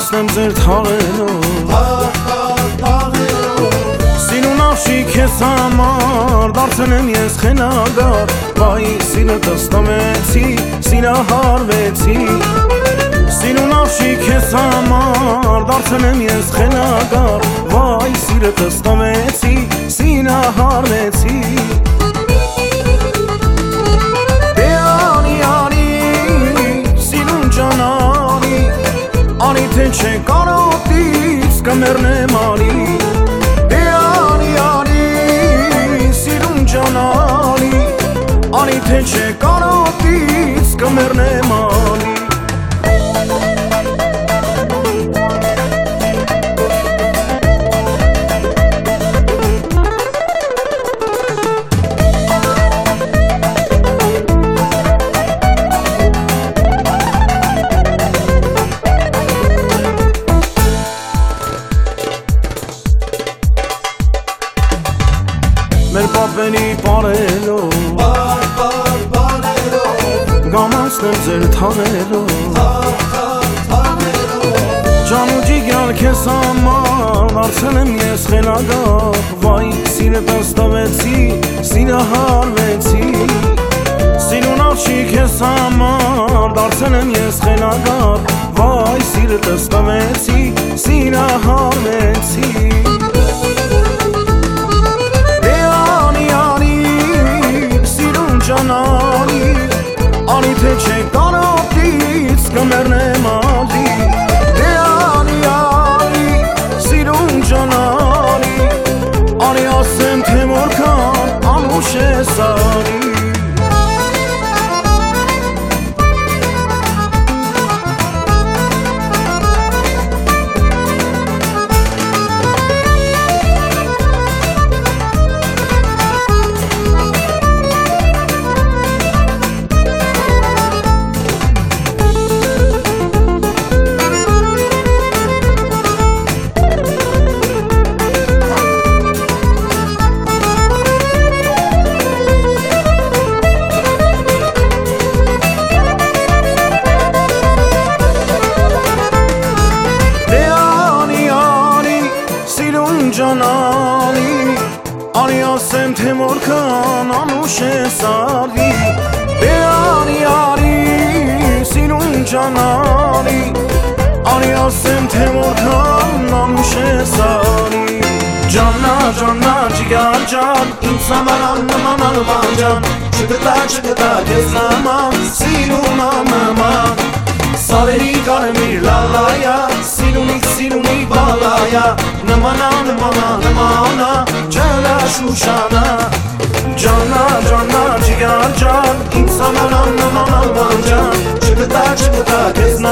անցնեմ ձեր թաղերով Սիրուն աղջիկ ես համար դարձել եմ ես խենագար Վայ սիրտս տվեցի, սիրահարվեցի Սիրուն աղջիկ ես համար դարձել եմ ես խենագար Վայ սիրտս տվեցի, սիրահարվեցի Թե չէ կարոտից կմեռնեմ ալի Դե անի, սիրուն ջան ալի Անի թե չէ կարոտից կմեռնեմ ալի Մեր պապերի պարելով Գամ անցնեմ ձեր թաղերով Ջան ու ջիգյալ քեզ համար դարձել եմ ես խելագար Վայ սիրտս տվեցի, սիրահարվեցի Սիրուն աղջիկ քեզ համար դարձել եմ ես խելագար Վայ սիրտս տվեցի, սիրահարվեցի Անի թե չէ կարոտից կմեռնեմ ալի Դե անի, սիրուն ջան ալի Անի ասեմ թե որքան անուշ ես ալի Անի ասեմ թե որքան անուշ ես ալի Դե անի, սիրուն ջան ալի Անի ասեմ թե որքան անուշ ես ալի Ջաննա, ջիգար ջան, ինձ համար աննման անման ջան Չգտա քեզ նման, սիրուն աննման Սարերի կարմիր լալայա, սիրունի բալայա Նմանա, ջանա շուշանա Ջաննա, ջիգար ջան, ինձ համար աննման ջան Չգտա քեզ